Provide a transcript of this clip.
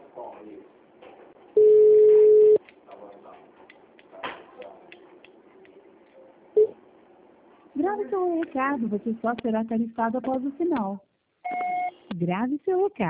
Grave seu recado, você só será tarifado após o sinal. Grave seu recado.